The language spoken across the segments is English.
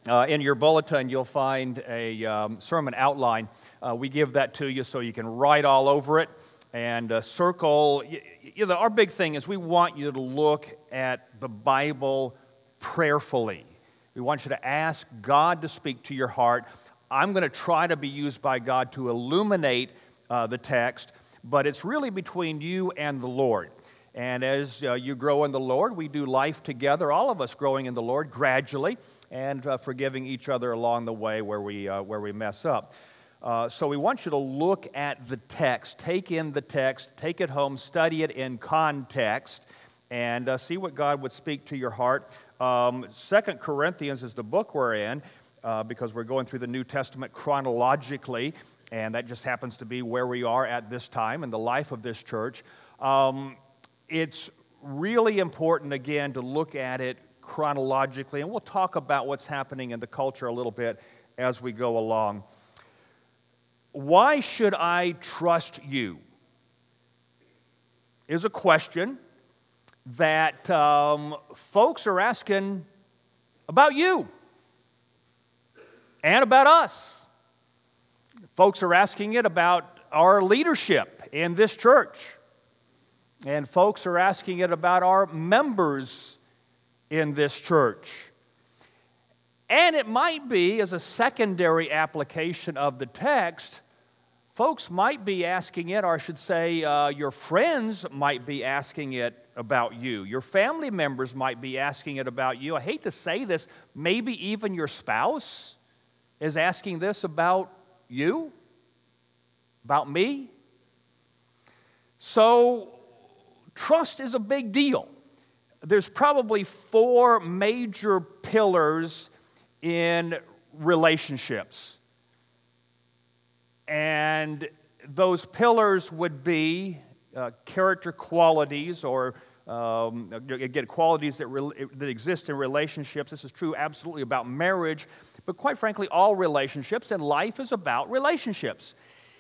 In your bulletin, you'll find a sermon outline. We give that to you so you can write all over it and circle. Our big thing is we want you to look at the Bible prayerfully. We want you to ask God to speak to your heart. I'm going to try to be used by God to illuminate the text, but it's really between you and the Lord. And as you grow in the Lord, we do life together, all of us growing in the Lord gradually, and forgiving each other along the way where we mess up. So we want you to look at the text, take in the text, take it home, study it in context, and see what God would speak to your heart. 2 Corinthians is the book we're in, because we're going through the New Testament chronologically, and that just happens to be where we are at this time in the life of this church. It's really important, again, to look at it chronologically, and we'll talk about what's happening in the culture a little bit as we go along. Why should I trust you? Is a question that folks are asking about you and about us. Folks are asking it about our leadership in this church. And folks are asking it about our members in this church. And it might be, as a secondary application of the text, folks might be asking it, or I should say, your friends might be asking it about you. Your family members might be asking it about you. I hate to say this, maybe even your spouse is asking this about you, about me. So, trust is a big deal. There's probably 4 major pillars in relationships. And those pillars would be character qualities, or again, qualities that exist in relationships. This is true absolutely about marriage, but quite frankly, all relationships, and life is about relationships.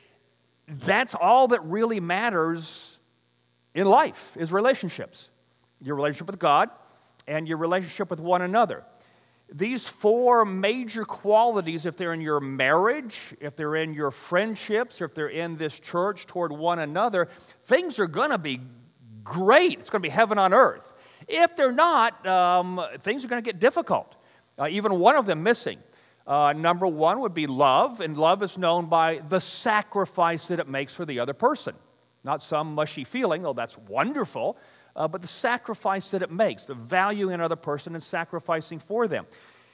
That's all that really matters in life, is relationships. Your relationship with God and your relationship with one another. These 4 major qualities, if they're in your marriage, if they're in your friendships, or if they're in this church toward one another, things are going to be great. It's going to be heaven on earth. If they're not, things are going to get difficult. Even one of them missing. Number 1 would be love, and love is known by the sacrifice that it makes for the other person. Not some mushy feeling, oh, that's wonderful, but the sacrifice that it makes, the value in another person and sacrificing for them.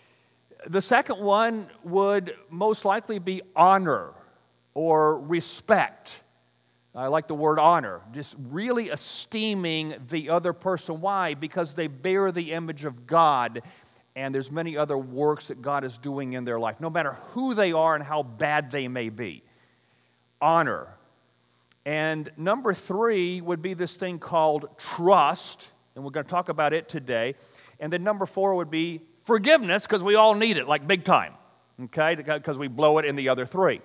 The second one would most likely be honor or respect. I like the word honor, just really esteeming the other person. Why? Because they bear the image of God, and there's many other works that God is doing in their life, no matter who they are and how bad they may be. Honor. And number 3 would be this thing called trust, and we're going to talk about it today. And then number 4 would be forgiveness, because we all need it, like big time, okay, because we blow it in the other 3.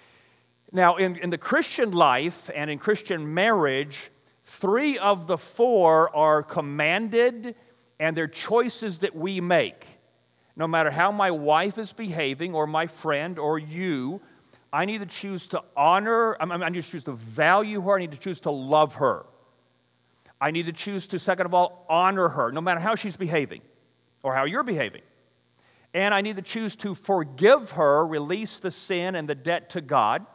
Now, in the Christian life and in Christian marriage, 3 of the 4 are commanded, and they're choices that we make. No matter how my wife is behaving, or my friend, or you, I need to choose to honor, I need to choose to value her, I need to choose to love her. I need to choose to, second of all, honor her, no matter how she's behaving, or how you're behaving. And I need to choose to forgive her, release the sin and the debt to God.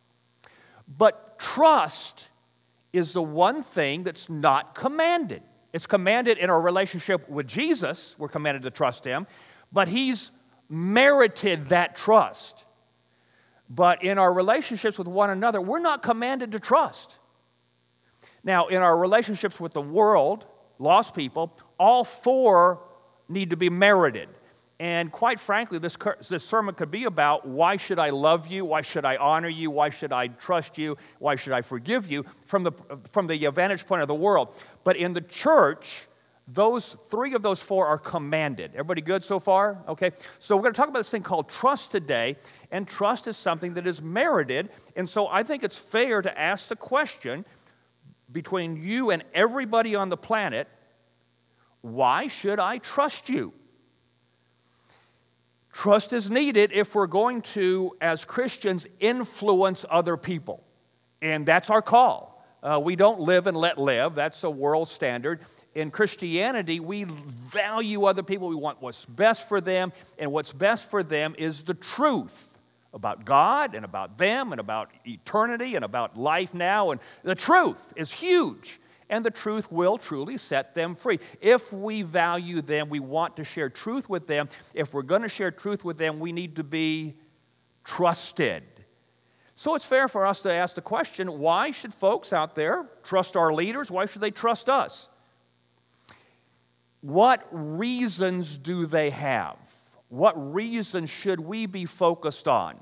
But trust is the one thing that's not commanded. It's commanded in our relationship with Jesus, we're commanded to trust Him, but He's merited that trust. But in our relationships with one another, we're not commanded to trust. Now, in our relationships with the world, lost people, all 4 need to be merited. And quite frankly, this sermon could be about why should I love you, why should I honor you, why should I trust you, why should I forgive you, from the vantage point of the world. But in the church, those 3 of those 4 are commanded. Everybody good so far? Okay. So we're going to talk about this thing called trust today, and trust is something that is merited. And so I think it's fair to ask the question between you and everybody on the planet, why should I trust you? Trust is needed if we're going to, as Christians, influence other people. And that's our call. We don't live and let live. That's a world standard. In Christianity, we value other people. We want what's best for them. And what's best for them is the truth about God and about them and about eternity and about life now. And the truth is huge. And the truth will truly set them free. If we value them, we want to share truth with them. If we're going to share truth with them, we need to be trusted. So it's fair for us to ask the question, why should folks out there trust our leaders? Why should they trust us? What reasons do they have? What reasons should we be focused on?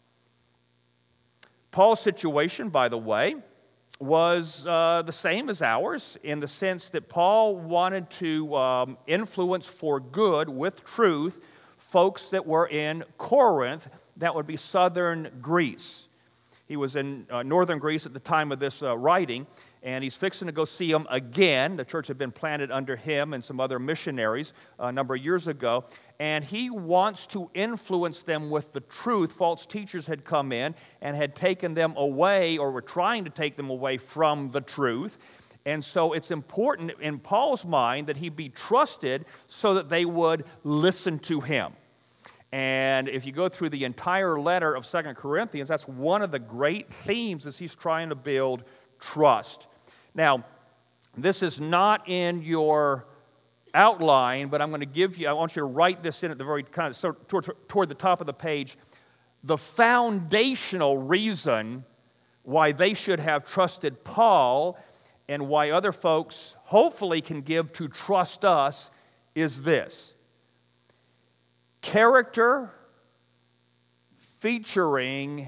Paul's situation, by the way, was the same as ours in the sense that Paul wanted to influence for good with truth folks that were in Corinth, that would be southern Greece. He was in northern Greece at the time of this writing, and he's fixing to go see them again. The church had been planted under him and some other missionaries a number of years ago, and he wants to influence them with the truth. False teachers had come in and had taken them away, or were trying to take them away from the truth. And so it's important in Paul's mind that he be trusted so that they would listen to him. And if you go through the entire letter of 2 Corinthians, that's one of the great themes as he's trying to build trust. Now, this is not in your outline, but I'm going to give you, I want you to write this in at the very kind of toward the top of the page. The foundational reason why they should have trusted Paul and why other folks hopefully can give to trust us is this: character featuring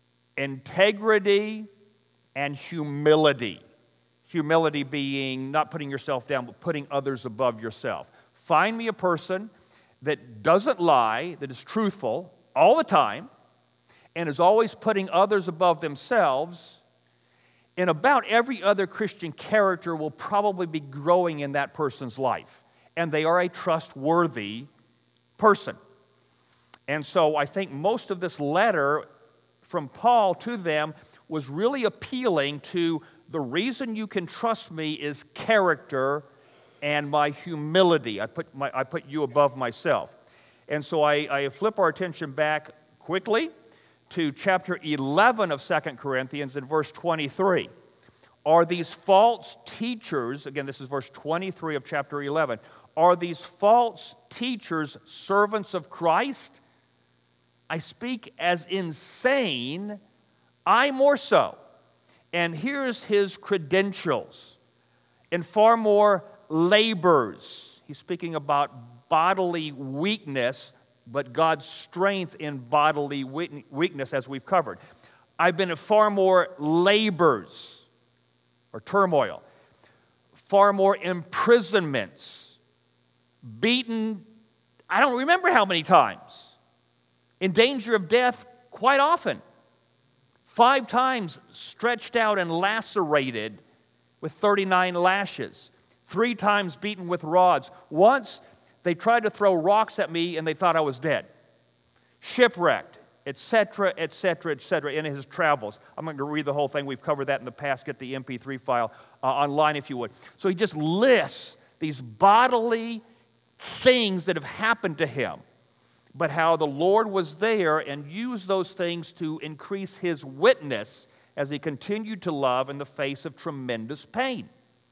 integrity and humility. Humility being not putting yourself down, but putting others above yourself. Find me a person that doesn't lie, that is truthful all the time, and is always putting others above themselves, and about every other Christian character will probably be growing in that person's life. And they are a trustworthy person. And so I think most of this letter from Paul to them was really appealing to the reason you can trust me is character and my humility. I put you above myself. And so I flip our attention back quickly to chapter 11 of 2 Corinthians in verse 23. Are these false teachers, again this is verse 23 of chapter 11, are these false teachers servants of Christ? I speak as insane, I more so. And here's his credentials. In far more labors. He's speaking about bodily weakness, but God's strength in bodily weakness, as we've covered. I've been in far more labors, or turmoil, far more imprisonments, beaten, I don't remember how many times, in danger of death quite often. 5 times stretched out and lacerated with 39 lashes. 3 times beaten with rods. Once they tried to throw rocks at me and they thought I was dead. Shipwrecked, etc., etc., etc., in his travels. I'm not going to read the whole thing. We've covered that in the past. Get the MP3 file online if you would. So he just lists these bodily things that have happened to him, but how the Lord was there and used those things to increase his witness as he continued to love in the face of tremendous pain.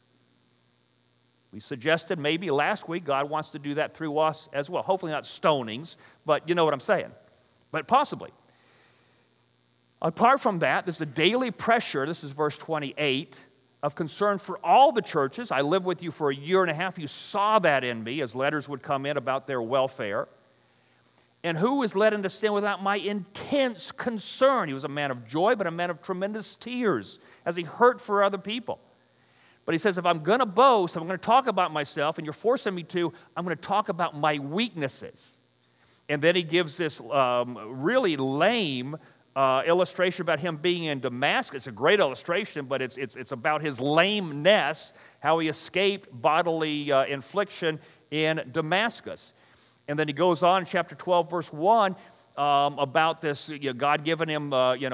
We suggested maybe last week God wants to do that through us as well. Hopefully not stonings, but you know what I'm saying. But possibly. Apart from that, there's a daily pressure, this is verse 28, of concern for all the churches. I lived with you for a year and a half. You saw that in me as letters would come in about their welfare. And who is led into sin without my intense concern? He was a man of joy, but a man of tremendous tears as he hurt for other people. But he says, if I'm going to boast, if I'm going to talk about myself, and you're forcing me to, I'm going to talk about my weaknesses. And then he gives this really lame illustration about him being in Damascus. It's a great illustration, but it's about his lameness, how he escaped bodily infliction in Damascus. And then he goes on in chapter 12, verse 1, about this, God giving him,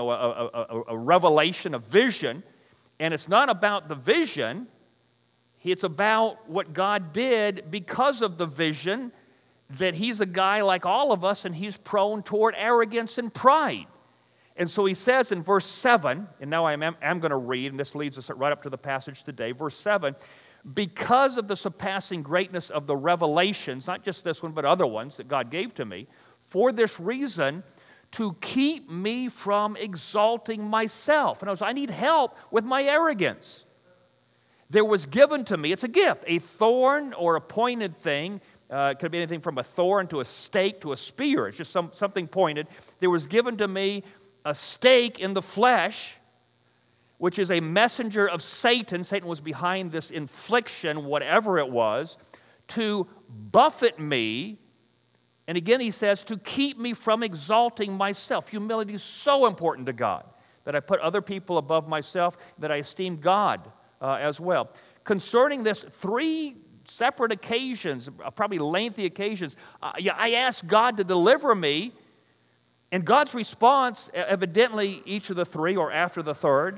a revelation, a vision. And it's not about the vision. It's about what God did because of the vision, that he's a guy like all of us, and he's prone toward arrogance and pride. And so he says in verse 7, and now I'm going to read, and this leads us right up to the passage today, verse 7, because of the surpassing greatness of the revelations, not just this one, but other ones that God gave to me, for this reason, to keep me from exalting myself. In other words, I need help with my arrogance. There was given to me, it's a gift, a thorn or a pointed thing. It could be anything from a thorn to a stake to a spear. It's just something pointed. There was given to me a stake in the flesh, which is a messenger of Satan. Satan was behind this infliction, whatever it was, to buffet me. And again, he says, to keep me from exalting myself. Humility is so important to God, that I put other people above myself, that I esteem God as well. Concerning this, 3 separate occasions, probably lengthy occasions, I asked God to deliver me, and God's response, evidently each of the 3 or after the third,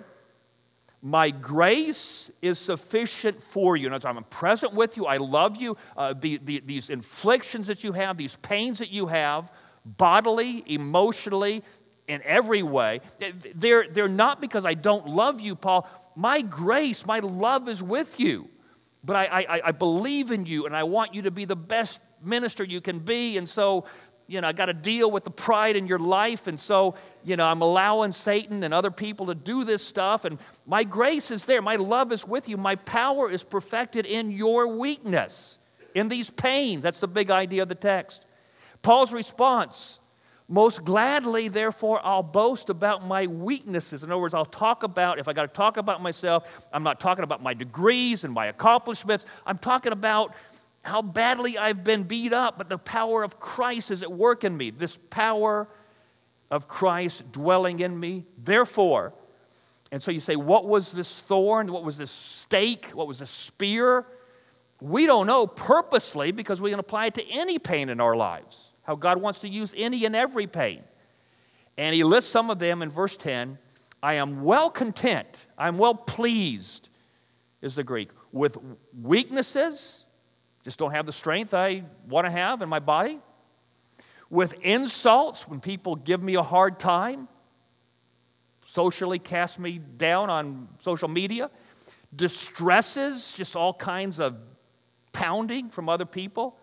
my grace is sufficient for you. In other words, I'm present with you, I love you. These inflictions that you have, these pains that you have, bodily, emotionally, in every way, they're not because I don't love you, Paul. My grace, my love is with you. But I believe in you, and I want you to be the best minister you can be, and so, I got to deal with the pride in your life, and so, I'm allowing Satan and other people to do this stuff, and my grace is there. My love is with you. My power is perfected in your weakness, in these pains. That's the big idea of the text. Paul's response, most gladly, therefore, I'll boast about my weaknesses. In other words, I'll talk about, if I got to talk about myself, I'm not talking about my degrees and my accomplishments. I'm talking about how badly I've been beat up, but the power of Christ is at work in me. This power of Christ dwelling in me. Therefore, and so you say, what was this thorn? What was this stake? What was this spear? We don't know purposely, because we can apply it to any pain in our lives. How God wants to use any and every pain. And he lists some of them in verse 10. I am well content, I'm well pleased, is the Greek, with weaknesses, just don't have the strength I want to have in my body, with insults, when people give me a hard time, socially cast me down on social media, distresses, just all kinds of pounding from other people,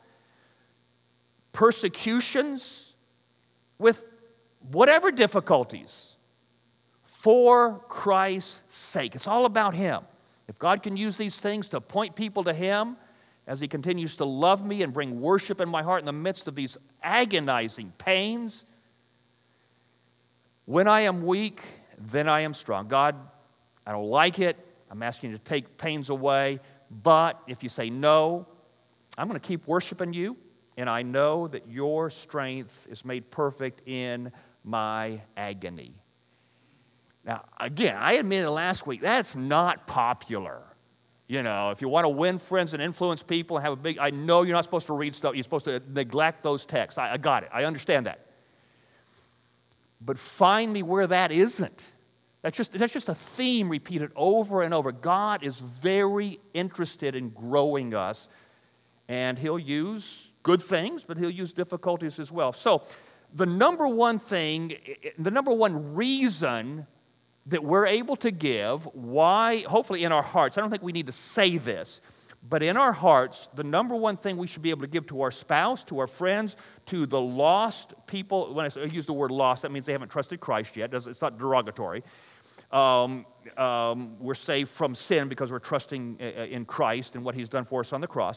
persecutions, with whatever difficulties, for Christ's sake. It's all about Him. If God can use these things to point people to Him, as He continues to love me and bring worship in my heart in the midst of these agonizing pains, when I am weak, then I am strong. God, I don't like it. I'm asking you to take pains away. But if you say no, I'm going to keep worshiping you. And I know that your strength is made perfect in my agony. Now, again, I admitted last week, that's not popular. If you want to win friends and influence people and have I know you're not supposed to read stuff. You're supposed to neglect those texts. I got it. I understand that. But find me where that isn't. That's just a theme repeated over and over. God is very interested in growing us, and He'll use good things, but He'll use difficulties as well. So the number one reason that we're able to give, why, hopefully in our hearts, I don't think we need to say this, but in our hearts, the number one thing we should be able to give to our spouse, to our friends, to the lost people, when I use the word lost, that means they haven't trusted Christ yet. It's not derogatory. We're saved from sin because we're trusting in Christ and what He's done for us on the cross.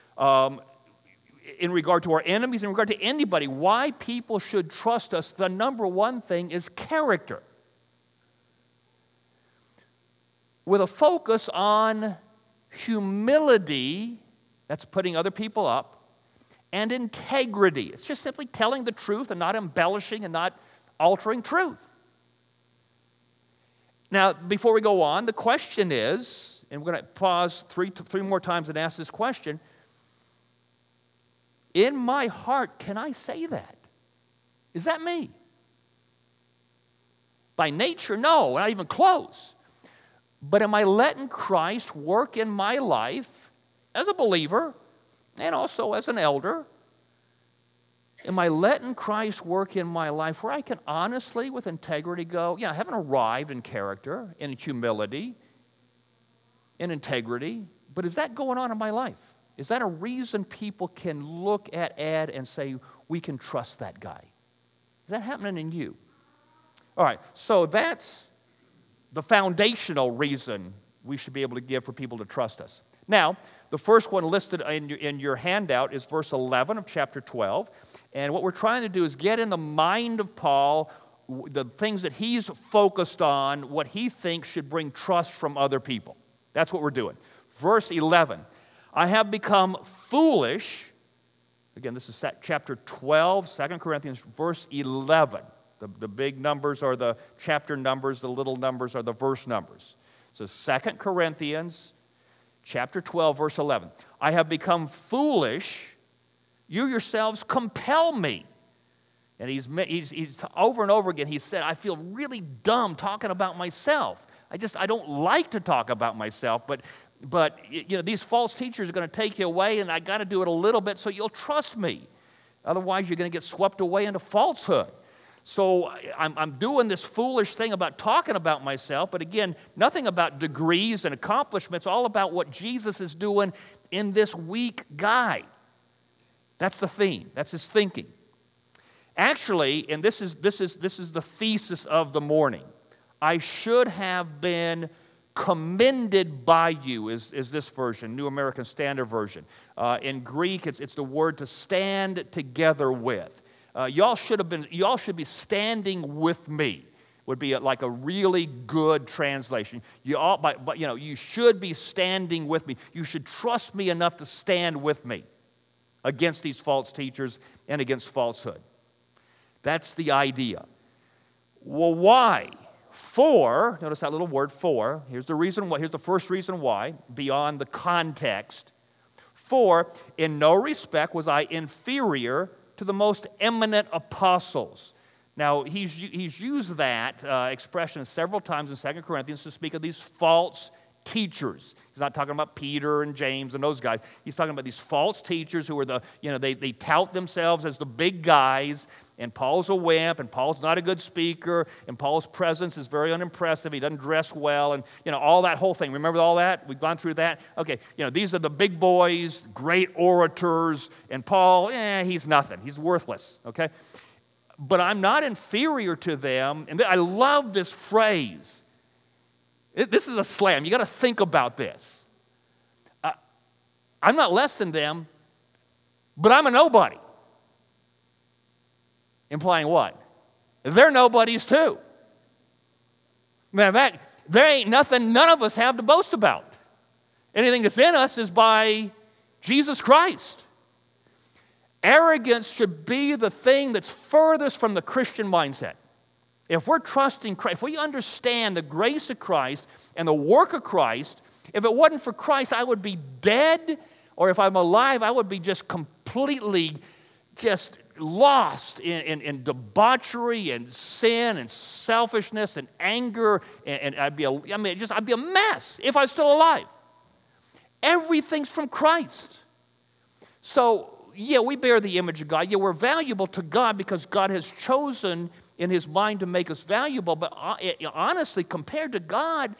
In regard to our enemies, in regard to anybody, why people should trust us, the number one thing is character. With a focus on humility, that's putting other people up, and integrity. It's just simply telling the truth and not embellishing and not altering truth. Now, before we go on, the question is, and we're going to pause three more times and ask this question, In my heart, can I say that? Is that me? By nature, no, not even close. But am I letting Christ work in my life as a believer and also as an elder? Am I letting Christ work in my life where I can honestly, with integrity, go, I haven't arrived in character, in humility, in integrity, but is that going on in my life? Is that a reason people can look at Ed and say, we can trust that guy? Is that happening in you? All right, so that's the foundational reason we should be able to give for people to trust us. Now, the first one listed in your handout is verse 11 of chapter 12. And what we're trying to do is get in the mind of Paul the things that he's focused on, what he thinks should bring trust from other people. That's what we're doing. Verse 11, I have become foolish. Again, this is chapter 12, 2 Corinthians, verse 11. The big numbers are the chapter numbers, the little numbers are the verse numbers. So 2 Corinthians chapter 12, verse 11. I have become foolish. You yourselves compel me. And he's over and over again, he said, I feel really dumb talking about myself. I don't like to talk about myself, but these false teachers are going to take you away, and I got to do it a little bit so you'll trust me. Otherwise, you're going to get swept away into falsehood. So I'm doing this foolish thing about talking about myself, but again, nothing about degrees and accomplishments, all about what Jesus is doing in this weak guy. That's the theme. That's his thinking. Actually, and this is the thesis of the morning, I should have been commended by you, is this version, New American Standard Version. In Greek, it's the word to stand together with. Y'all should be standing with me, would be like a really good translation. You should be standing with me. You should trust me enough to stand with me against these false teachers and against falsehood. That's the idea. Well, why? For, notice that little word for. Here's the first reason why, beyond the context. For, in no respect was I inferior to the most eminent apostles. Now, he's used that expression several times in 2 Corinthians to speak of these false teachers. He's not talking about Peter and James and those guys. He's talking about these false teachers who are they tout themselves as the big guys, and Paul's a wimp, and Paul's not a good speaker, and Paul's presence is very unimpressive. He doesn't dress well, and all that whole thing. Remember all that? We've gone through that. Okay, these are the big boys, great orators, and Paul, he's nothing. He's worthless. Okay, but I'm not inferior to them, and I love this phrase. This is a slam. You got to think about this. I'm not less than them, but I'm a nobody. Implying what? They're nobodies too. Matter of fact, there ain't nothing none of us have to boast about. Anything that's in us is by Jesus Christ. Arrogance should be the thing that's furthest from the Christian mindset. If we're trusting Christ, if we understand the grace of Christ and the work of Christ, if it wasn't for Christ, I would be dead, or if I'm alive, I would be just completely just lost in debauchery and sin and selfishness and anger, and I'd be a mess if I was still alive. Everything's from Christ. So, we bear the image of God. We're valuable to God because God has chosen in His mind to make us valuable, but honestly, compared to God,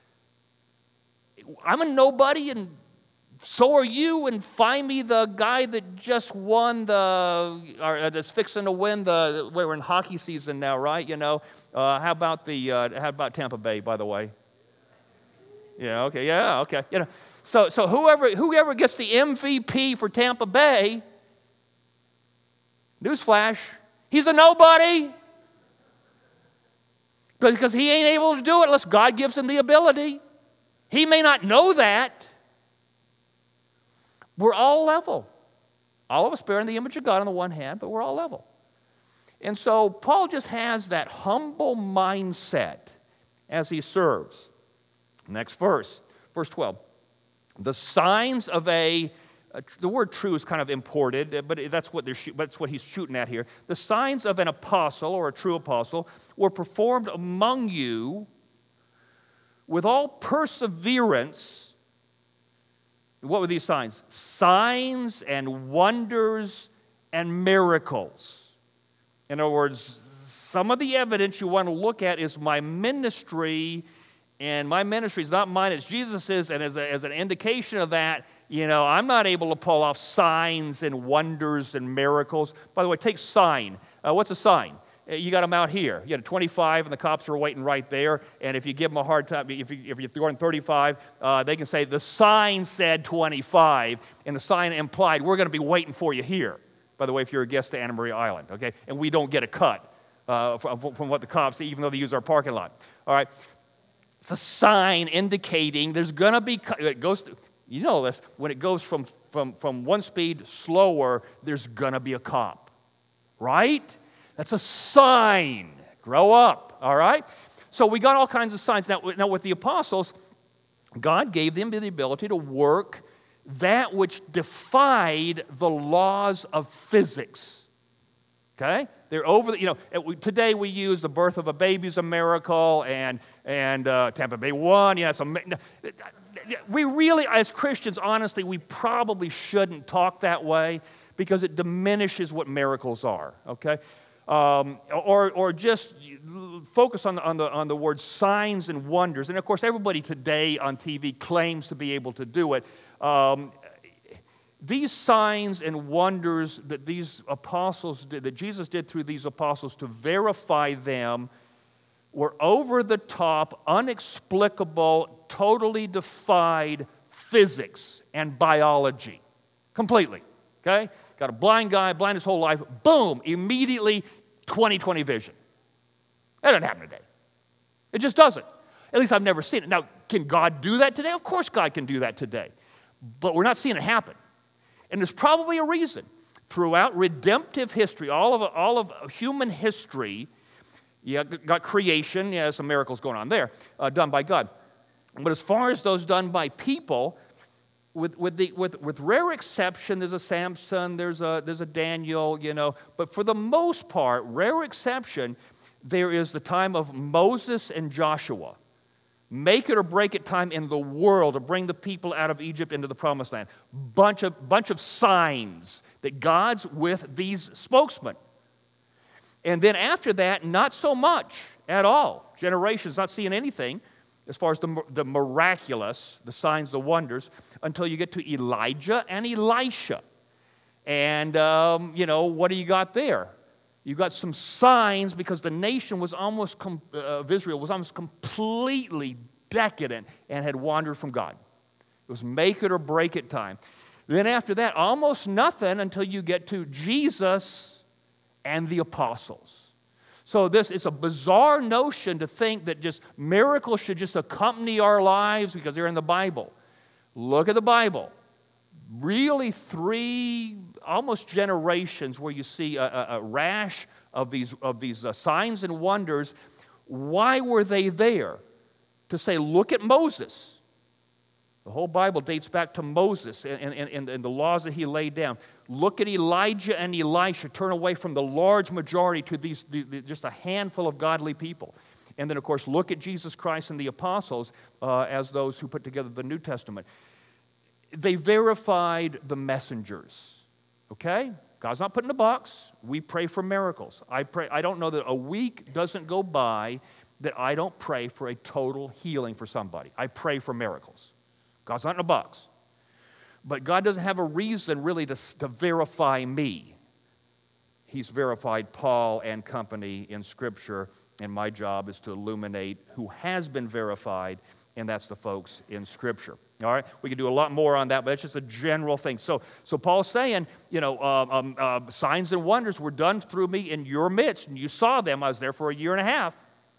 I'm a nobody, and so are you, and find me the guy that just won that's fixing to win we're in hockey season now, right? How about Tampa Bay, by the way? Yeah, okay. So whoever gets the MVP for Tampa Bay, newsflash, he's a nobody. Because he ain't able to do it unless God gives him the ability. He may not know that. We're all level. All of us bearing the image of God on the one hand, but we're all level. And so Paul just has that humble mindset as he serves. Next verse, verse 12. The signs of a the word true is kind of imported, but that's what he's shooting at here. The signs of an apostle or a true apostle were performed among you with all perseverance. What were these signs? Signs and wonders and miracles. In other words, some of the evidence you want to look at is my ministry, and my ministry is not mine, it's Jesus's, and as an indication of that, I'm not able to pull off signs and wonders and miracles. By the way, take sign. What's a sign? You got them out here. You got a 25, and the cops are waiting right there. And if you give them a hard time, if you're throwing 35, they can say, the sign said 25, and the sign implied, we're going to be waiting for you here. By the way, if you're a guest to Anna Maria Island, okay? And we don't get a cut from what the cops say, even though they use our parking lot. All right? It's a sign indicating there's going to be, it goes to, you know this, when it goes from one speed slower, there's going to be a cop. Right? That's a sign. Grow up, all right? So we got all kinds of signs. Now with the apostles, God gave them the ability to work that which defied the laws of physics. Okay? They're over the, today we use the birth of a baby as a miracle and Tampa Bay 1, we really, as Christians, honestly, we probably shouldn't talk that way because it diminishes what miracles are, okay? Or just focus on the word signs and wonders. And of course, everybody today on TV claims to be able to do it. These signs and wonders that these apostles did, that Jesus did through these apostles to verify them, were over-the-top, inexplicable, totally defied physics and biology. Completely, okay? Got a blind guy, blind his whole life, boom, immediately 20/20 vision. That doesn't happen today. It just doesn't. At least I've never seen it. Now, can God do that today? Of course God can do that today. But we're not seeing it happen. And there's probably a reason. Throughout redemptive history, all of human history, you got creation, some miracles going on there, done by God. But as far as those done by people, with rare exception, there's a Samson, there's a Daniel, but for the most part, rare exception, there is the time of Moses and Joshua. Make it or break it time in the world to bring the people out of Egypt into the promised land. Bunch of signs that God's with these spokesmen. And then after that, not so much at all. Generations not seeing anything as far as the miraculous, the signs, the wonders, until you get to Elijah and Elisha. And, what do you got there? You got some signs because the nation was of Israel was almost completely decadent and had wandered from God. It was make it or break it time. Then after that, almost nothing until you get to Jesus and the apostles. So it's a bizarre notion to think that just miracles should just accompany our lives because they're in the Bible. Look at the Bible. Really 3 almost generations where you see a rash of these signs and wonders. Why were they there? To say, look at Moses. The whole Bible dates back to Moses and the laws that he laid down. Look at Elijah and Elisha. Turn away from the large majority to these just a handful of godly people. And then, of course, look at Jesus Christ and the apostles as those who put together the New Testament. They verified the messengers. Okay? God's not put in a box. We pray for miracles. I don't know that a week doesn't go by that I don't pray for a total healing for somebody. I pray for miracles. God's not in a box. But God doesn't have a reason really to verify me. He's verified Paul and company in Scripture, and my job is to illuminate who has been verified, and that's the folks in Scripture. All right? We can do a lot more on that, but it's just a general thing. So Paul's saying, signs and wonders were done through me in your midst, and you saw them. I was there for a year and a half.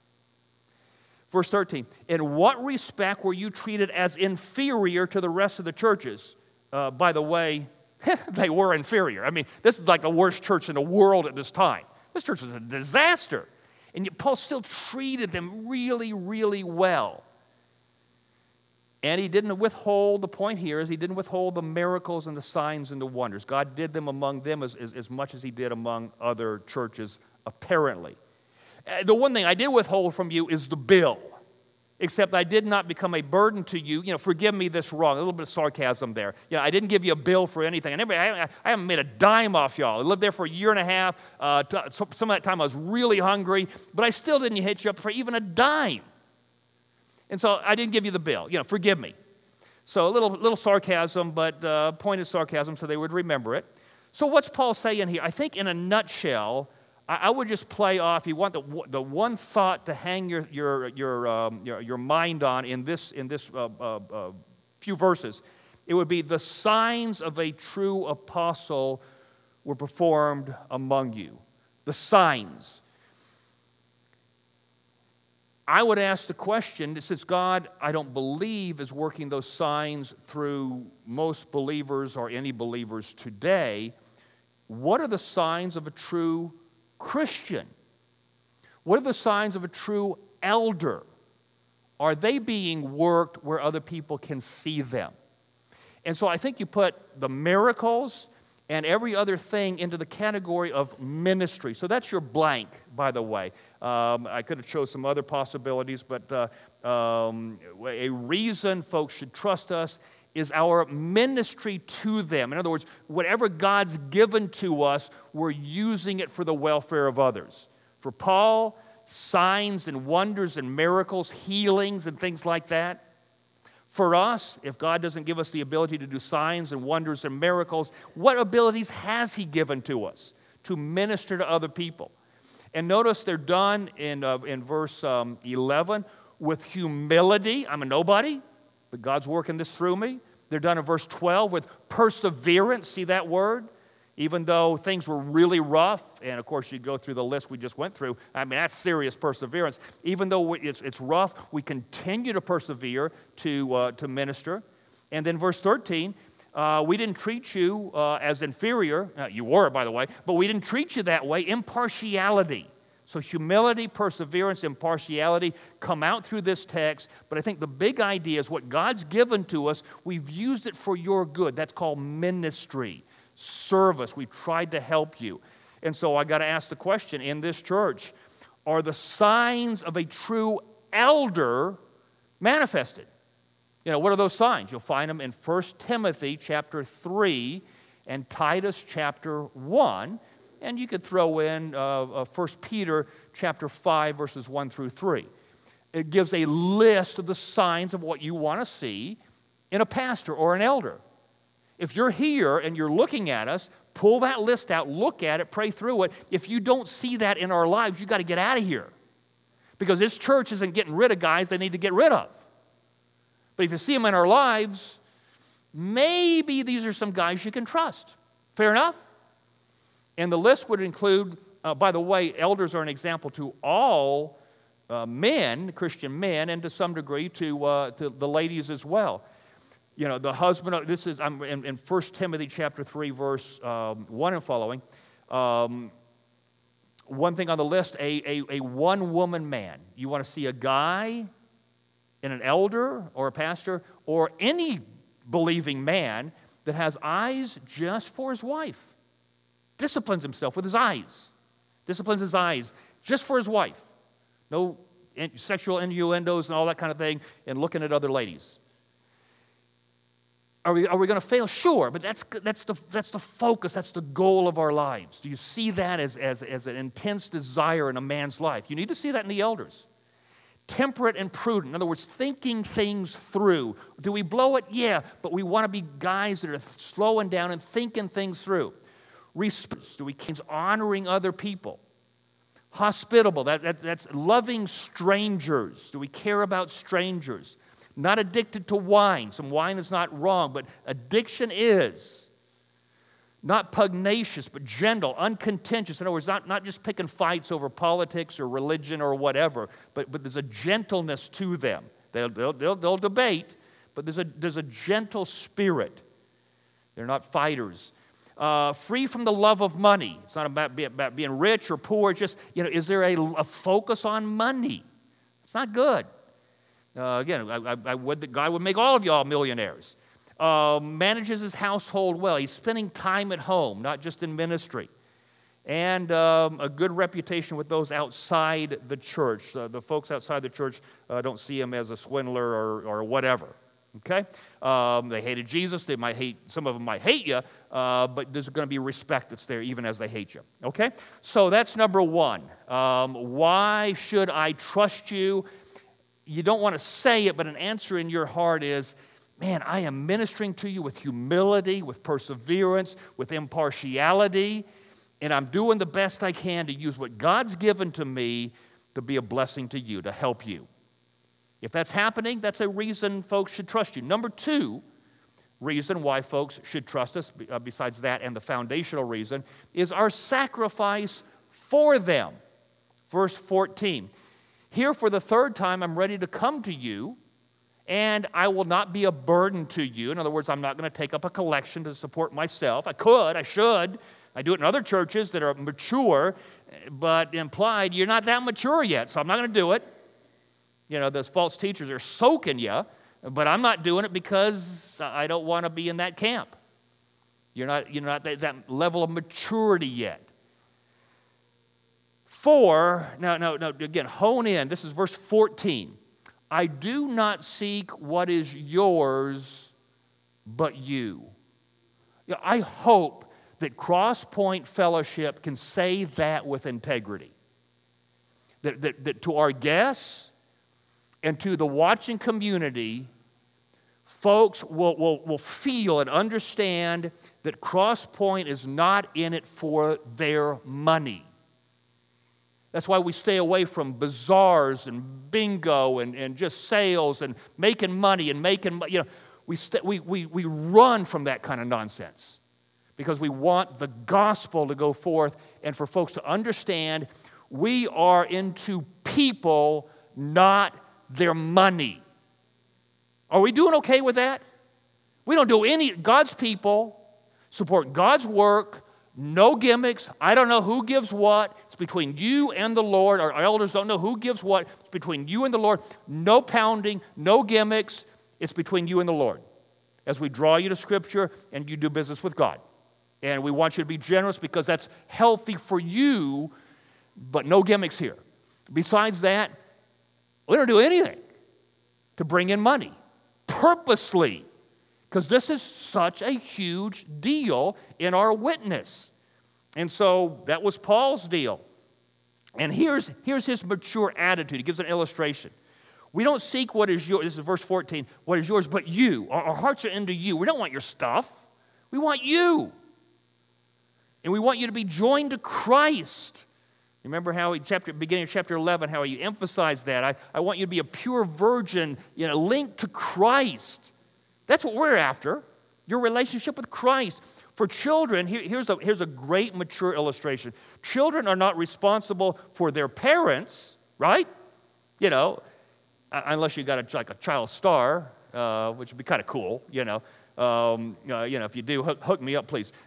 Verse 13, in what respect were you treated as inferior to the rest of the churches? By the way, they were inferior. I mean, this is like the worst church in the world at this time. This church was a disaster. And yet Paul still treated them really, really well. And he didn't withhold, the point here is he didn't withhold the miracles and the signs and the wonders. God did them among them as much as he did among other churches, apparently. The one thing I did withhold from you is the bill, except I did not become a burden to you. Forgive me this wrong, a little bit of sarcasm there. I didn't give you a bill for anything. I haven't made a dime off y'all. I lived there for a year and a half. Some of that time I was really hungry, but I still didn't hit you up for even a dime. And so I didn't give you the bill. Forgive me. So a little sarcasm, but pointed sarcasm so they would remember it. So what's Paul saying here? I think in a nutshell, I would just play off. You want the one thought to hang your mind on in this few verses. It would be the signs of a true apostle were performed among you. The signs. I would ask the question, since God, I don't believe, is working those signs through most believers or any believers today, what are the signs of a true Christian? What are the signs of a true elder? Are they being worked where other people can see them? And so I think you put the miracles and every other thing into the category of ministry. So that's your blank, by the way. I could have chosen some other possibilities, but a reason folks should trust us is our ministry to them. In other words, whatever God's given to us, we're using it for the welfare of others. For Paul, signs and wonders and miracles, healings and things like that. For us, if God doesn't give us the ability to do signs and wonders and miracles, what abilities has He given to us to minister to other people? And notice they're done in verse 11 with humility. I'm a nobody, but God's working this through me. They're done in verse 12 with perseverance. See that word? Even though things were really rough, and of course you go through the list we just went through, that's serious perseverance. Even though it's rough, we continue to persevere to minister. And then verse 13, we didn't treat you as inferior. You were, by the way, but we didn't treat you that way. Impartiality. So humility, perseverance, impartiality come out through this text, but I think the big idea is what God's given to us, we've used it for your good. That's called ministry. Service. We've tried to help you. And so I got to ask the question in this church, are the signs of a true elder manifested? What are those signs? You'll find them in 1 Timothy chapter 3 and Titus chapter 1, and you could throw in 1 Peter chapter 5 verses 1 through 3. It gives a list of the signs of what you want to see in a pastor or an elder. If you're here and you're looking at us, pull that list out, look at it, pray through it. If you don't see that in our lives, you've got to get out of here. Because this church isn't getting rid of guys they need to get rid of. But if you see them in our lives, maybe these are some guys you can trust. Fair enough? And the list would include, by the way, elders are an example to all men, Christian men, and to some degree to the ladies as well. The husband, this is, I'm in 1 Timothy chapter 3, verse 1 and following. One thing on the list, a one-woman man. You want to see a guy in an elder or a pastor or any believing man that has eyes just for his wife. Disciplines himself with his eyes. Disciplines his eyes just for his wife. No sexual innuendos and all that kind of thing and looking at other ladies. Are we going to fail? Sure, but that's the focus. That's the goal of our lives. Do you see that as an intense desire in a man's life? You need to see that in the elders. Temperate and prudent. In other words, thinking things through. Do we blow it? Yeah, but we want to be guys that are slowing down and thinking things through. Respect. Do we keep honoring other people? Hospitable. That's loving strangers. Do we care about strangers? Not addicted to wine. Some wine is not wrong, but addiction is. Not pugnacious, but gentle, uncontentious. In other words, not just picking fights over politics or religion or whatever, but there's a gentleness to them. They'll debate, but there's a gentle spirit. They're not fighters. Free from the love of money. It's not about being rich or poor. Just, is there a focus on money? It's not good. Again, I would that God would make all of y'all millionaires. Manages his household well. He's spending time at home, not just in ministry. And a good reputation with those outside the church. The folks outside the church don't see him as a swindler or whatever. Okay? They hated Jesus. Some of them might hate you, but there's going to be respect that's there even as they hate you. Okay? So that's number one. Why should I trust you? You don't want to say it, but an answer in your heart is, man, I am ministering to you with humility, with perseverance, with impartiality, and I'm doing the best I can to use what God's given to me to be a blessing to you, to help you. If that's happening, that's a reason folks should trust you. Number two reason why folks should trust us, besides that and the foundational reason, is our sacrifice for them. Verse 14, here for the third time I'm ready to come to you, and I will not be a burden to you. In other words, I'm not going to take up a collection to support myself. I could, I should. I do it in other churches that are mature, but implied you're not that mature yet, so I'm not going to do it. You know, those false teachers are soaking you, but I'm not doing it because I don't want to be in that camp. You're not that level of maturity yet. Now, again, hone in. This is verse 14. I do not seek what is yours, but you. I hope that Cross Point Fellowship can say that with integrity. That to our guests and to the watching community, folks will feel and understand that Cross Point is not in it for their money. That's why we stay away from bazaars and bingo and just sales and making money and we run from that kind of nonsense because we want the gospel to go forth and for folks to understand we are into people, not their money. Are we doing okay with that? We don't do God's people support God's work. No gimmicks. I don't know who gives what. It's between you and the Lord. Our elders don't know who gives what. It's between you and the Lord. No pounding, no gimmicks. It's between you and the Lord as we draw you to Scripture and you do business with God. And we want you to be generous because that's healthy for you, but no gimmicks here. Besides that, we don't do anything to bring in money purposely. Because this is such a huge deal in our witness. And so that was Paul's deal. And here's his mature attitude. He gives an illustration. We don't seek what is yours. This is verse 14. What is yours but you. Our hearts are into you. We don't want your stuff. We want you. And we want you to be joined to Christ. Remember how beginning of chapter 11, how he emphasized that. I want you to be a pure virgin, linked to Christ. That's what we're after, your relationship with Christ. For children, here's a great mature illustration. Children are not responsible for their parents, right? Unless you got a child star, which would be kind of cool, if you do, hook me up, please.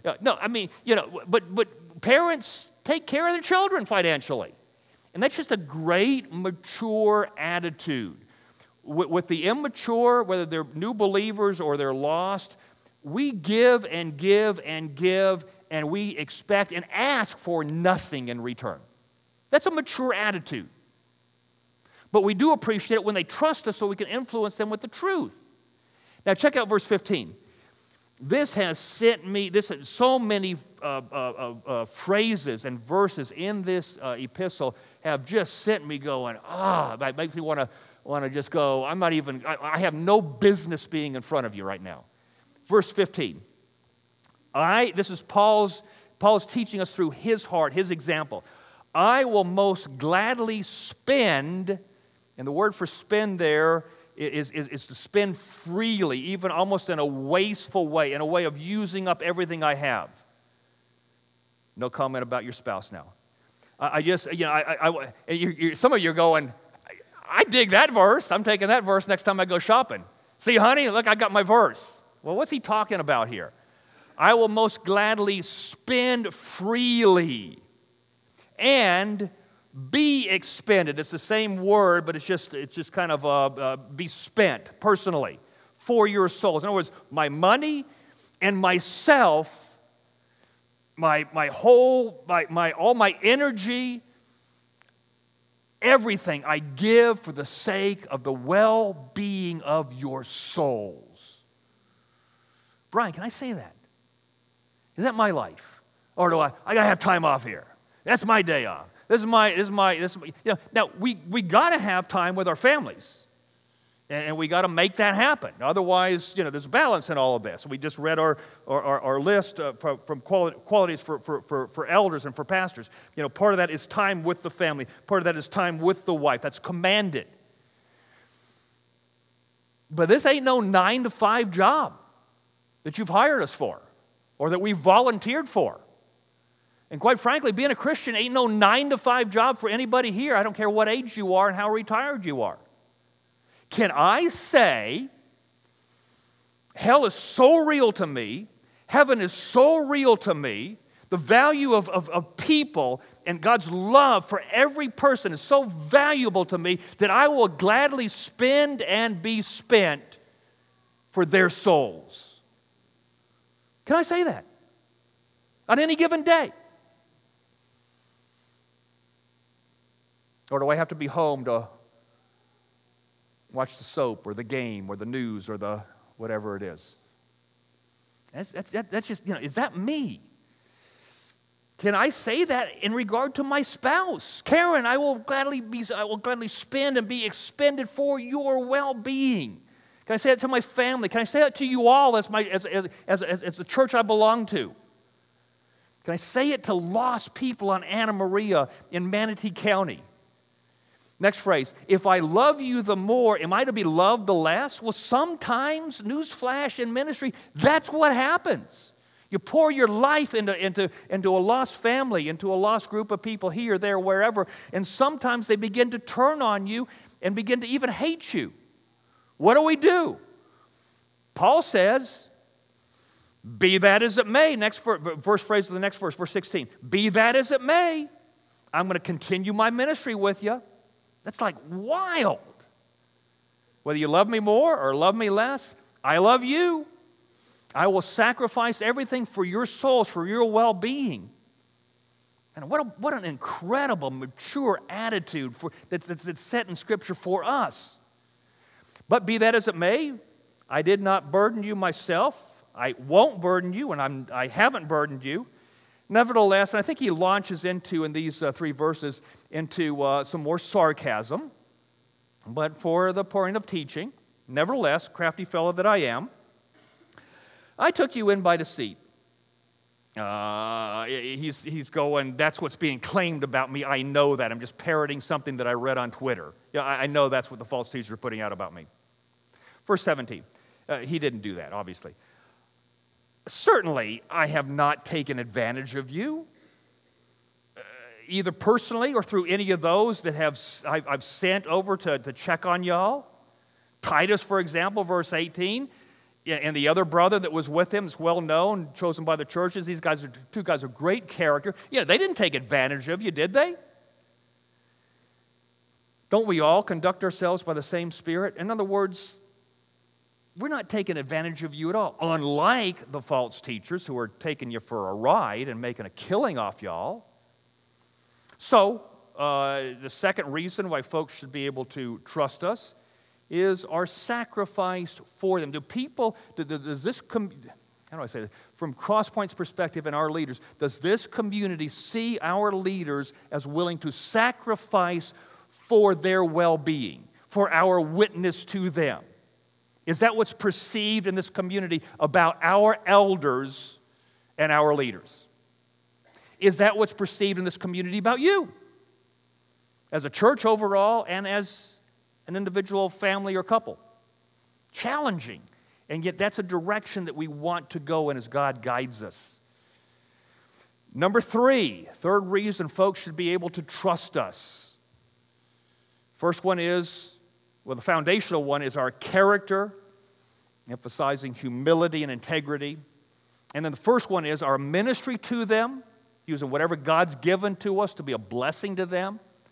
But parents take care of their children financially. And that's just a great mature attitude. With the immature, whether they're new believers or they're lost, we give and give and give, and we expect and ask for nothing in return. That's a mature attitude. But we do appreciate it when they trust us so we can influence them with the truth. Now check out verse 15. This has so many phrases and verses in this epistle have just sent me going, that makes me want to just go, I have no business being in front of you right now. Verse 15. This is Paul's teaching us through his heart, his example. I will most gladly spend, and the word for spend there is to spend freely, even almost in a wasteful way, in a way of using up everything I have. No comment about your spouse now. Some of you are going, I dig that verse. I'm taking that verse next time I go shopping. See, honey, look, I got my verse. Well, what's he talking about here? I will most gladly spend freely and be expended. It's the same word, but it's just kind of be spent personally for your souls. In other words, my money and myself, all my energy, everything I give for the sake of the well-being of your souls. Brian, can I say that? Is that my life? Or do I gotta have time off here? That's my day off. This is my now we got to have time with our families. And we got to make that happen. Otherwise, there's a balance in all of this. We just read our list from qualities for elders and for pastors. Part of that is time with the family. Part of that is time with the wife. That's commanded. But this ain't no 9-to-5 job that you've hired us for or that we've volunteered for. And quite frankly, being a Christian ain't no 9-to-5 job for anybody here. I don't care what age you are and how retired you are. Can I say, hell is so real to me, heaven is so real to me, the value of people and God's love for every person is so valuable to me that I will gladly spend and be spent for their souls? Can I say that? On any given day? Or do I have to be home to watch the soap or the game or the news or the whatever it is? That's just, is that me? Can I say that in regard to my spouse? Karen, I will gladly spend and be expended for your well-being. Can I say that to my family? Can I say that to you all as the church I belong to? Can I say it to lost people on Anna Maria in Manatee County? Next phrase, if I love you the more, am I to be loved the less? Well, sometimes, newsflash in ministry, that's what happens. You pour your life into a lost family, into a lost group of people here, there, wherever, and sometimes they begin to turn on you and begin to even hate you. What do? Paul says, be that as it may. Next first phrase of the next verse, verse 16. Be that as it may, I'm going to continue my ministry with you. That's like wild. Whether you love me more or love me less, I love you. I will sacrifice everything for your souls, for your well-being. And what an incredible, mature attitude that's set in Scripture for us. But be that as it may, I did not burden you myself. I won't burden you, and I haven't burdened you. Nevertheless, and I think he launches into, in these 3 verses, into some more sarcasm, but for the point of teaching, nevertheless, crafty fellow that I am, I took you in by deceit. He's going, that's what's being claimed about me. I know that. I'm just parroting something that I read on Twitter. I know that's what the false teachers are putting out about me. Verse 17. He didn't do that, obviously. Certainly, I have not taken advantage of you, either personally or through any of those that I've sent over to check on y'all. Titus, for example, verse 18, and the other brother that was with him is well known, chosen by the churches. These guys are two guys of great character. They didn't take advantage of you, did they? Don't we all conduct ourselves by the same Spirit? In other words, we're not taking advantage of you at all, unlike the false teachers who are taking you for a ride and making a killing off y'all. So, the second reason why folks should be able to trust us is our sacrifice for them. Does this, how do I say this? From Crosspoint's perspective and our leaders, does this community see our leaders as willing to sacrifice for their well-being, for our witness to them? Is that what's perceived in this community about our elders and our leaders? Is that what's perceived in this community about you? As a church overall and as an individual family or couple? Challenging. And yet that's a direction that we want to go in as God guides us. Number 3, third reason folks should be able to trust us. First one is, the foundational one is our character, emphasizing humility and integrity. And then the first one is our ministry to them, using whatever God's given to us to be a blessing to them.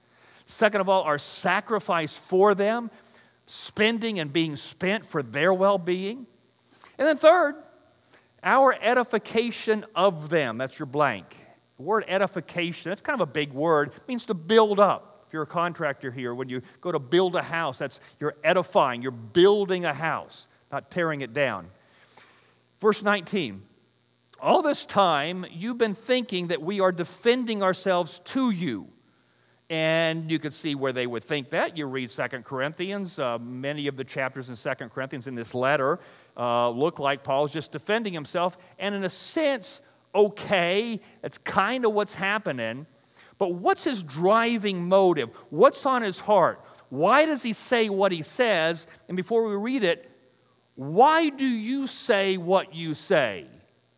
Second of all, our sacrifice for them, spending and being spent for their well-being. And then third, our edification of them. That's your blank. The word edification, that's kind of a big word. It means to build up. If you're a contractor here, when you go to build a house, you're edifying. You're building a house, not tearing it down. Verse 19, all this time you've been thinking that we are defending ourselves to you. And you could see where they would think that. You read 2 Corinthians. Many of the chapters in 2 Corinthians in this letter look like Paul's just defending himself. And in a sense, okay, that's kind of what's happening. But what's his driving motive? What's on his heart? Why does he say what he says? And before we read it, why do you say what you say?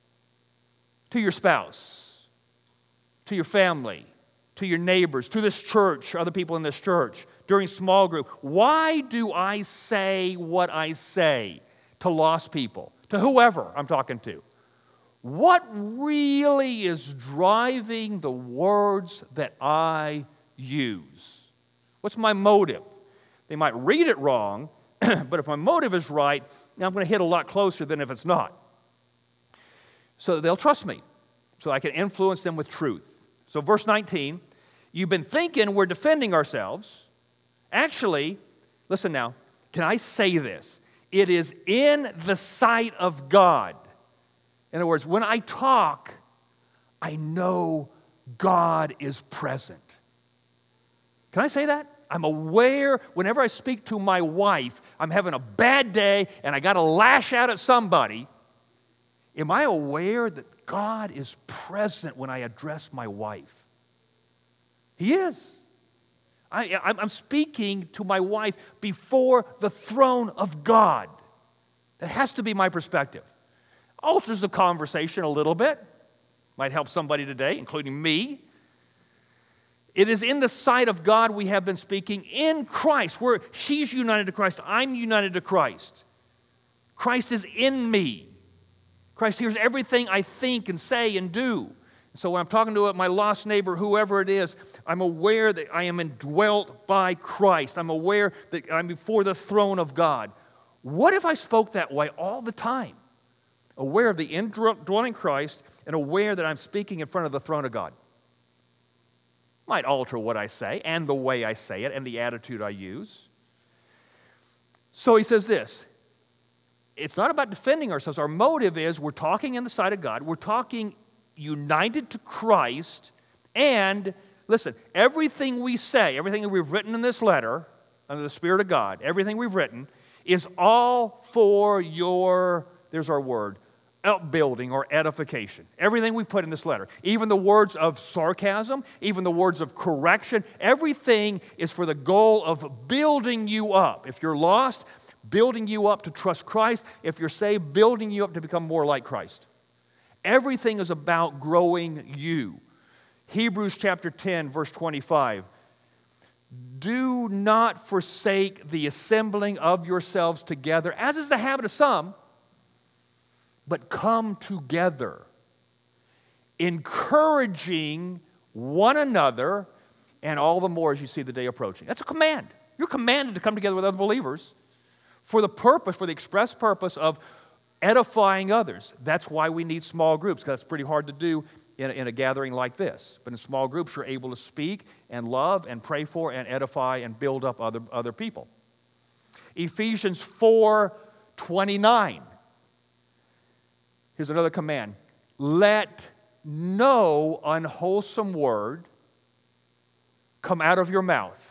To your spouse, to your family, to your neighbors, to this church, other people in this church, during small group. Why do I say what I say to lost people, to whoever I'm talking to? What really is driving the words that I use? What's my motive? They might read it wrong, but if my motive is right, I'm going to hit a lot closer than if it's not. So they'll trust me, so I can influence them with truth. So verse 19, you've been thinking we're defending ourselves. Actually, listen now, can I say this? It is in the sight of God. In other words, when I talk, I know God is present. Can I say that? I'm aware whenever I speak to my wife, I'm having a bad day and I got to lash out at somebody. Am I aware that God is present when I address my wife? He is. I'm speaking to my wife before the throne of God. That has to be my perspective. Alters the conversation a little bit. Might help somebody today, including me. It is in the sight of God we have been speaking in Christ. Where she's united to Christ, I'm united to Christ. Christ is in me. Christ hears everything I think and say and do. So when I'm talking to my lost neighbor, whoever it is, I'm aware that I am indwelt by Christ. I'm aware that I'm before the throne of God. What if I spoke that way all the time? Aware of the indwelling Christ and aware that I'm speaking in front of the throne of God. Might alter what I say and the way I say it and the attitude I use. So he says this. It's not about defending ourselves. Our motive is we're talking in the sight of God. We're talking united to Christ. And, listen, everything we say, everything that we've written in this letter, under the Spirit of God, everything we've written, is all for your, there's our word, upbuilding or edification. Everything we put in this letter, even the words of sarcasm, even the words of correction, everything is for the goal of building you up. If you're lost, building you up to trust Christ. If you're saved, building you up to become more like Christ. Everything is about growing you. Hebrews chapter 10, verse 25. Do not forsake the assembling of yourselves together, as is the habit of some, but come together, encouraging one another, and all the more as you see the day approaching. That's a command. You're commanded to come together with other believers for the purpose, for the express purpose of edifying others. That's why we need small groups, because it's pretty hard to do in a gathering like this. But in small groups, you're able to speak and love and pray for and edify and build up other people. Ephesians 4:29. Here's another command. Let no unwholesome word come out of your mouth,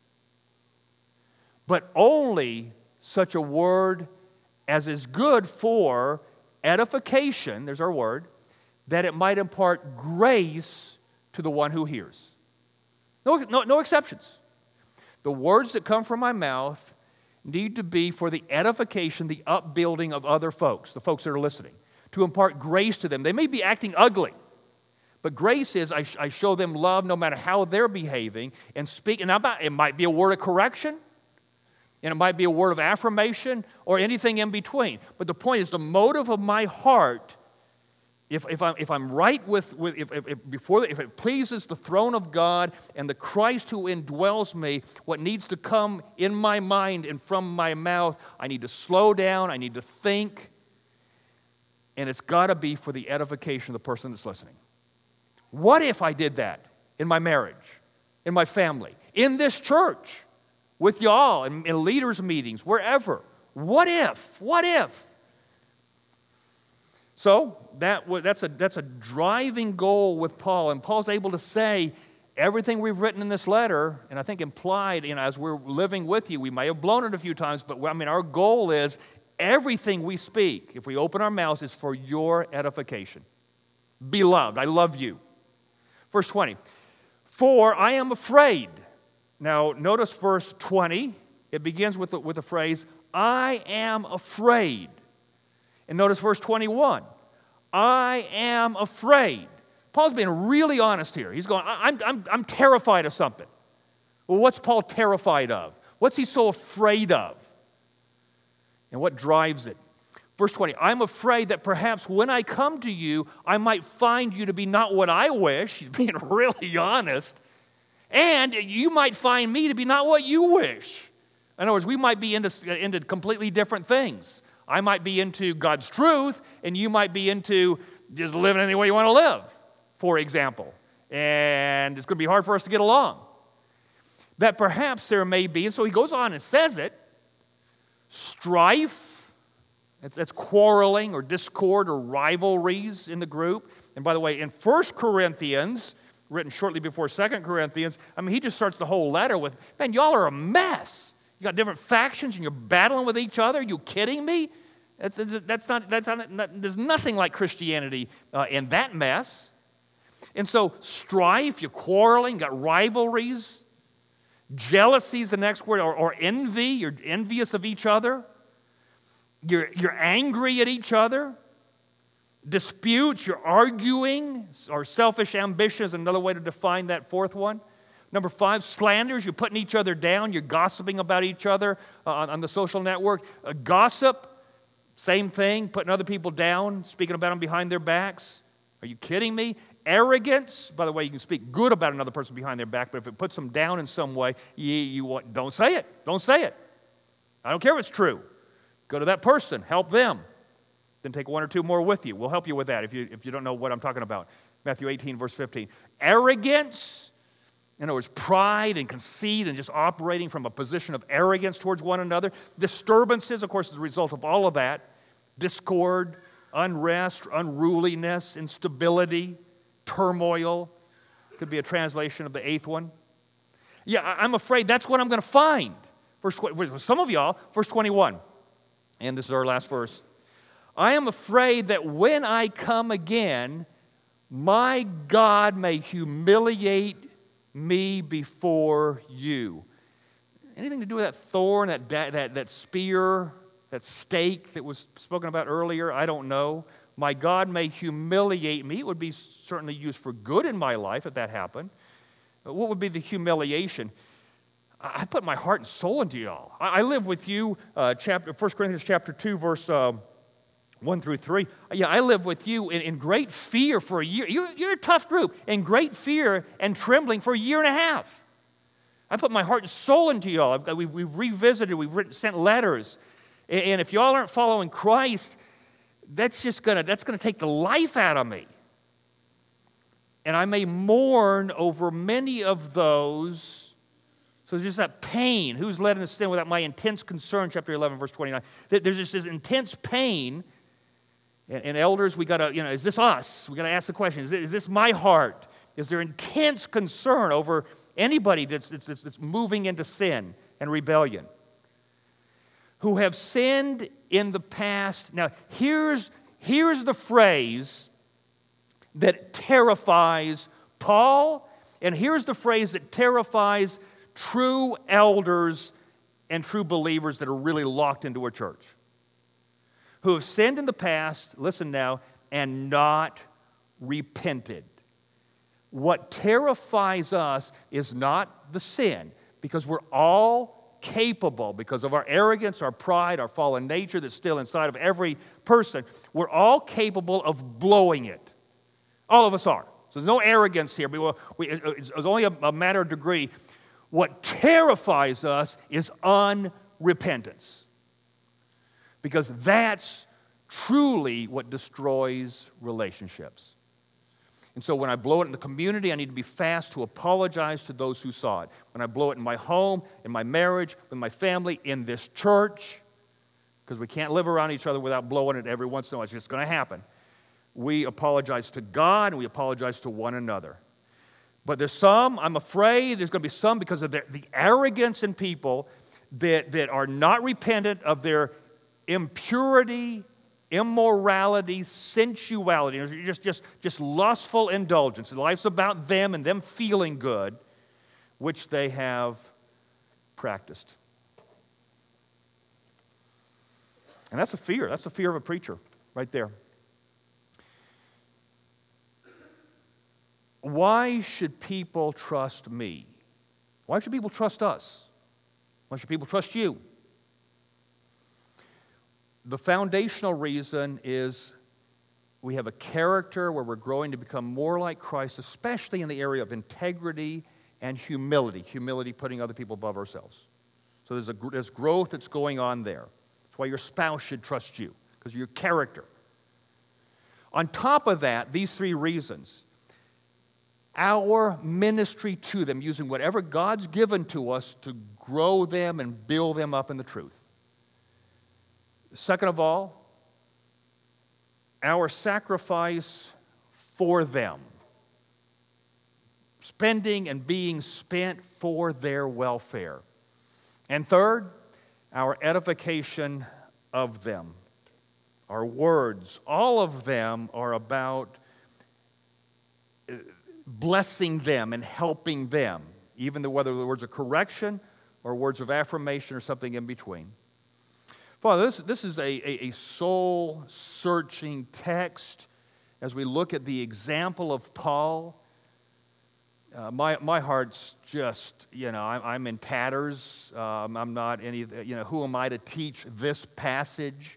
but only such a word as is good for edification, there's our word, that it might impart grace to the one who hears. No exceptions. The words that come from my mouth need to be for the edification, the upbuilding of other folks, the folks that are listening, to impart grace to them. They may be acting ugly, but grace is I show them love no matter how they're behaving and speak. And it might be a word of correction, and it might be a word of affirmation or anything in between. But the point is the motive of my heart if I'm right if it pleases the throne of God and the Christ who indwells me, what needs to come in my mind and from my mouth, I need to slow down, I need to think, and it's got to be for the edification of the person that's listening. What if I did that in my marriage, in my family, in this church, with y'all, in leaders' meetings, wherever? What if? What if? So that's a driving goal with Paul, and Paul's able to say everything we've written in this letter, and I think implied, as we're living with you, we may have blown it a few times, but our goal is everything we speak, if we open our mouths, is for your edification. Beloved, I love you. Verse 20, for I am afraid. Now, notice verse 20. It begins with the phrase, I am afraid. And notice verse 21. I am afraid. Paul's being really honest here. He's going, I'm terrified of something. Well, what's Paul terrified of? What's he so afraid of? And what drives it? Verse 20, I'm afraid that perhaps when I come to you, I might find you to be not what I wish. He's being really honest. And you might find me to be not what you wish. In other words, we might be into completely different things. I might be into God's truth, and you might be into just living any way you want to live, for example. And it's going to be hard for us to get along. That perhaps there may be, and so he goes on and says it, strife. That's quarreling or discord or rivalries in the group. And by the way, in 1 Corinthians, written shortly before 2 Corinthians, he just starts the whole letter with, man, y'all are a mess. You got different factions and you're battling with each other. Are you kidding me? That's not, there's nothing like Christianity in that mess. And so strife, you're quarreling, got rivalries. Jealousy is the next word, or envy. You're envious of each other. You're angry at each other. Disputes, you're arguing, or selfish ambition is another way to define that fourth one. Number 5, slanders, you're putting each other down, you're gossiping about each other on the social network. Gossip, same thing, putting other people down, speaking about them behind their backs. Are you kidding me? Arrogance, by the way, you can speak good about another person behind their back, but if it puts them down in some way, don't say it. Don't say it. I don't care if it's true. Go to that person, help them. Then take 1 or 2 more with you. We'll help you with that if you don't know what I'm talking about. Matthew 18, verse 15. Arrogance, in other words, pride and conceit and just operating from a position of arrogance towards one another. Disturbances, of course, as a result of all of that. Discord, unrest, unruliness, instability, turmoil. Could be a translation of the 8th one. Yeah, I'm afraid that's what I'm going to find. Some of y'all, verse 21. And this is our last verse. I am afraid that when I come again, my God may humiliate me before you. Anything to do with that thorn, that spear, that stake that was spoken about earlier? I don't know. My God may humiliate me. It would be certainly used for good in my life if that happened. But what would be the humiliation? I put my heart and soul into y'all. I live with you, 1 Corinthians chapter 2, verse 1 through 3. Yeah, I live with you in great fear for a year. You're a tough group. In great fear and trembling for a year and a half. I put my heart and soul into y'all. We've revisited, sent letters. And if y'all aren't following Christ, that's going to take the life out of me. And I may mourn over many of those. So there's just that pain. Who's led into sin without my intense concern, chapter 11, verse 29. There's just this intense pain. And elders, we got to, is this us? We got to ask the question, is this my heart? Is there intense concern over anybody that's moving into sin and rebellion? Who have sinned in the past. Now, here's the phrase that terrifies Paul, and here's the phrase that terrifies true elders and true believers that are really locked into a church. Who have sinned in the past, listen now, and not repented. What terrifies us is not the sin, because we're all capable, because of our arrogance, our pride, our fallen nature that's still inside of every person, we're all capable of blowing it. All of us are. So there's no arrogance here. It's only a matter of degree. What terrifies us is unrepentance, because that's truly what destroys relationships. And so when I blow it in the community, I need to be fast to apologize to those who saw it. When I blow it in my home, in my marriage, with my family, in this church, because we can't live around each other without blowing it every once in a while. It's just going to happen. We apologize to God, and we apologize to one another. But there's some, I'm afraid, there's going to be some because of the arrogance in people that are not repentant of their impurity, immorality, sensuality, just lustful indulgence. Life's about them and them feeling good, which they have practiced. And that's a fear. That's the fear of a preacher right there. Why should people trust me? Why should people trust us? Why should people trust you? The foundational reason is we have a character where we're growing to become more like Christ, especially in the area of integrity and humility. Humility, putting other people above ourselves. So there's growth that's going on there. That's why your spouse should trust you, because of your character. On top of that, these three reasons, our ministry to them, using whatever God's given to us to grow them and build them up in the truth. Second of all, our sacrifice for them. Spending and being spent for their welfare. And third, our edification of them. Our words, all of them are about blessing them and helping them, even whether the words of correction or words of affirmation or something in between. Father, this is a soul-searching text as we look at the example of Paul. My heart's just, I'm in tatters. I'm not any, who am I to teach this passage?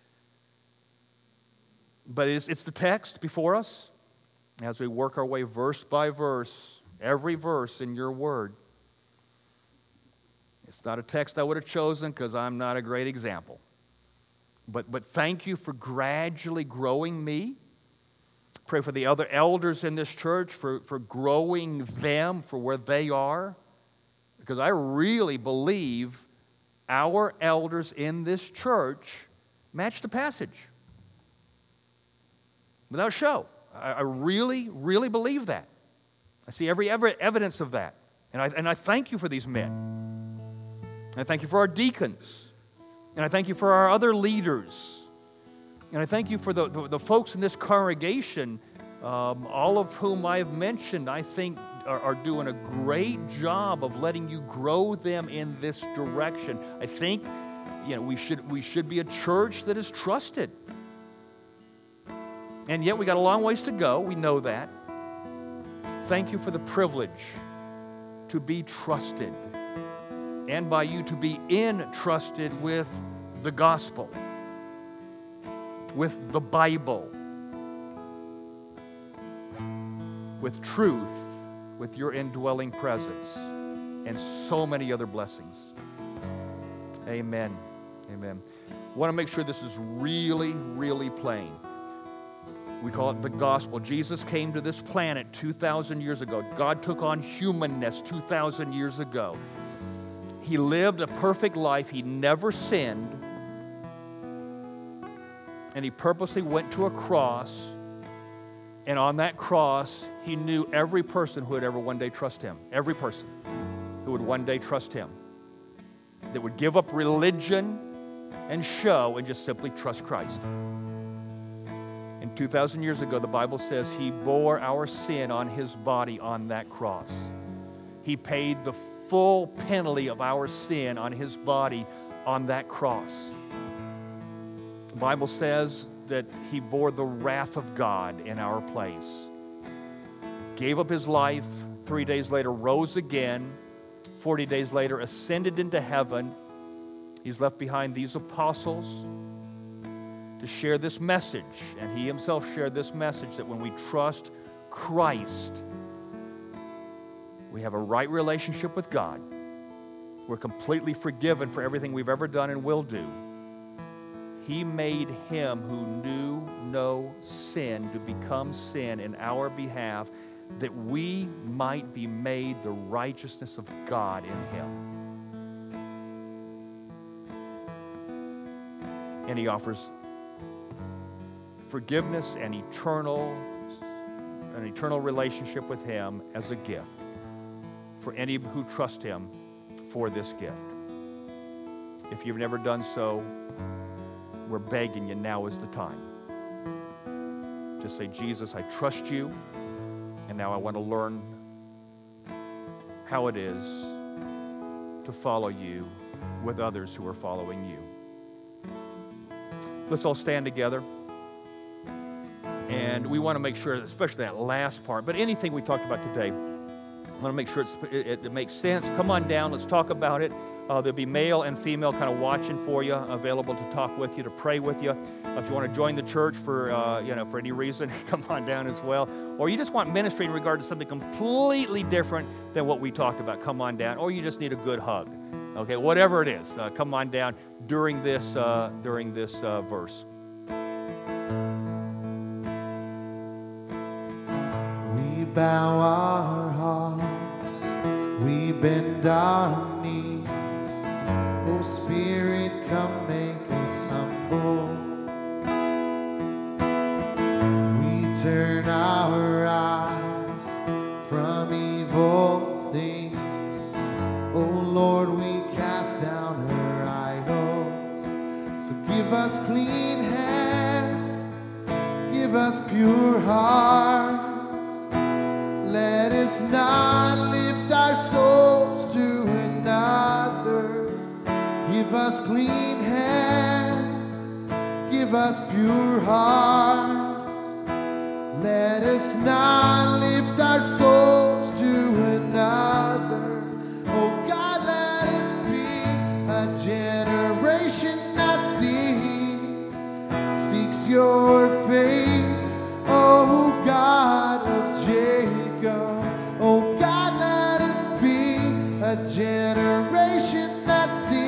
But it's the text before us as we work our way verse by verse, every verse in your word. It's not a text I would have chosen because I'm not a great example. But thank you for gradually growing me. Pray for the other elders in this church for growing them for where they are. Because I really believe our elders in this church match the passage. Without show. I really, really believe that. I see every evidence of that. And I thank you for these men. And I thank you for our deacons. And I thank you for our other leaders. And I thank you for the folks in this congregation, all of whom I have mentioned, I think are doing a great job of letting you grow them in this direction. I think we should be a church that is trusted. And yet we got a long ways to go. We know that. Thank you for the privilege to be trusted. And by you to be entrusted with the gospel, with the Bible, with truth, with your indwelling presence, and so many other blessings. Amen. Amen. I want to make sure this is really, really plain. We call it the gospel. Jesus came to this planet 2,000 years ago. God took on humanness 2,000 years ago. He lived a perfect life. He never sinned. And he purposely went to a cross. And on that cross, he knew every person who would ever one day trust him. Every person who would one day trust him. That would give up religion and show and just simply trust Christ. And 2,000 years ago, the Bible says he bore our sin on his body on that cross. He paid the full penalty of our sin on his body on that cross. The Bible says that he bore the wrath of God in our place. Gave up his life, 3 days later rose again, 40 days later, ascended into heaven. He's left behind these apostles to share this message. And he himself shared this message that when we trust Christ, we have a right relationship with God. We're completely forgiven for everything we've ever done and will do. He made him who knew no sin to become sin in our behalf, that we might be made the righteousness of God in him. And he offers forgiveness and an eternal relationship with him as a gift for any who trust him for this gift. If you've never done so, we're begging you, now is the time. Just say, Jesus, I trust you, and now I want to learn how it is to follow you with others who are following you. Let's all stand together. And we want to make sure, especially that last part, but anything we talked about today, I want to make sure it makes sense. Come on down. Let's talk about it. There'll be male and female kind of watching for you, available to talk with you, to pray with you. If you want to join the church for any reason, come on down as well. Or you just want ministry in regard to something completely different than what we talked about, come on down. Or you just need a good hug. Okay, whatever it is, come on down during this verse. We bow our hearts, we bend our knees. Oh Spirit, come make us humble. We turn our eyes from evil things. Oh Lord, we cast down our idols. So give us clean hands, give us pure hearts. Let us not lift our souls to another. Give us clean hands, give us pure hearts. Let us not lift our souls to another. Oh God, let us be a generation that seeks your face. Oh God of Jacob. Oh God, let us be a generation that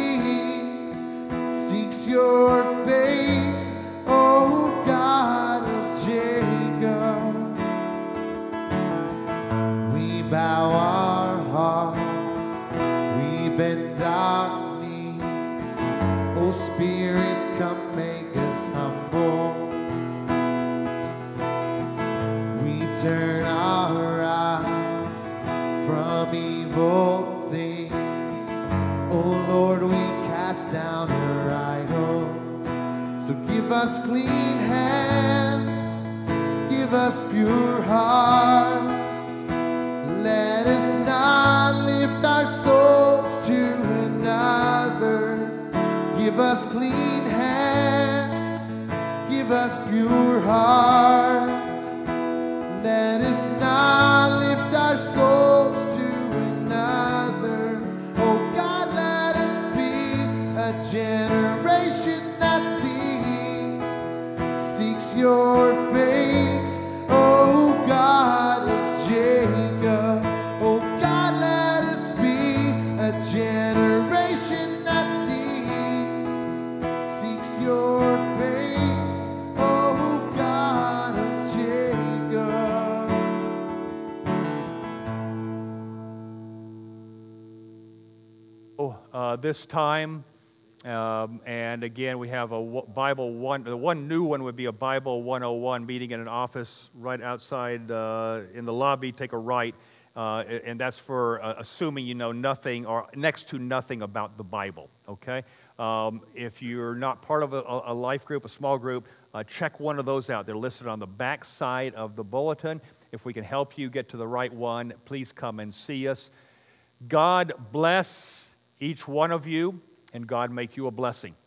seeks your face. Oh God of Jacob. We bow our hearts, we bend our knees. Oh Spirit, come make us humble. We turn our eyes from evil things. Oh Lord, we cast down our idols. So give us clean hands, give us pure hearts. Let us not lift our souls to another. Give us clean hands, give us pure hearts. Let us not lift our souls to another. Oh God, let us be a generation that seeks your face. Oh God of Jacob. Oh God, let us be a generation that seeks your face. Oh God of Jacob. This time, and again, we have a Bible one. The one new one would be a Bible 101 meeting in an office right outside in the lobby. Take a right, and that's for assuming you know nothing or next to nothing about the Bible. Okay, if you're not part of a life group, a small group, check one of those out. They're listed on the back side of the bulletin. If we can help you get to the right one, please come and see us. God bless each one of you, and God make you a blessing.